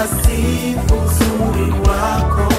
sifu uzuri wako,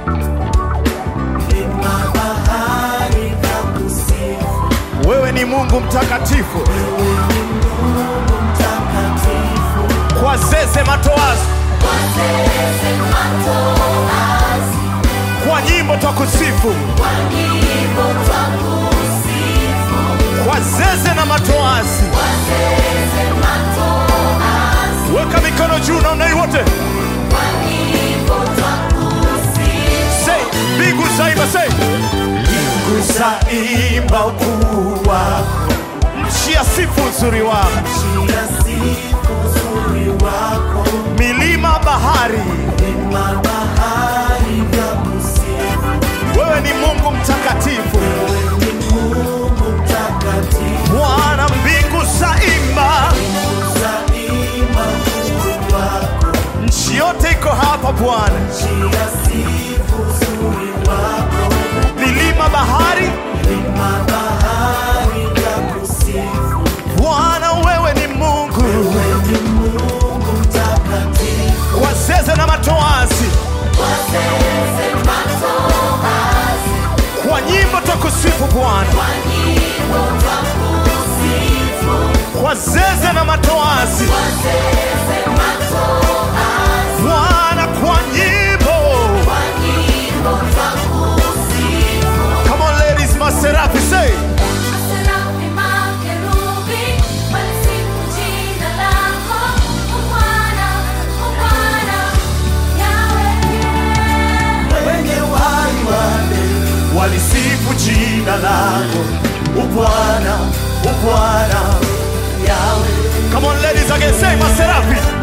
milima bahari vyakusifu. Wewe ni Mungu mtakatifu, Wewe ni Mungu mtakatifu. kwa zeze matoazi, Kwa zeze matoazi, kwa nyimbo twakusifu, kwa nyimbo twakusifu. kwa zeze na matoazi. Kwa zeze matoazi, Weka mikono juu na unai wote. kwa nyimbo twakusifu. Say, mbingu zaimba, say. Mbingu zaimba ukuu wako, nchi yasifu uzuri wako, Nchi yasifu uzuri wako, milima bahari. milima bahari vyakusifu. Wewe ni Mungu mtakatifu, Wewe ni Mungu mtakatifu. Bwana. Mbingu zaimba, Zaima ukuu wako, nchi yote iko hapa Bwana, nchi yasifu uzuri wako, milima bahari. milima bahari vyakusifu. Bwana, wewe ni Mungu, Wewe ni Mungu mtakatifu. kwa zeze na matoazi, Kwa zeze matoazi, kwa nyimbo twakusifu Bwana, kwa nyimbo twakusifu. kwa zeze na matoazi Kwa zeze matoazi, Bwana, kwa nyimbo. kwa nyimbo twakusifu. Come on ladies, maserafi, say. Maserafi, makerubi, walisifu jina lako, O Bwana, O Bwana, Yahweh. Wenye uhai wanne walisifu jina lako, Bwana, Bwana, Yahweh. Come on ladies again, say maserafi.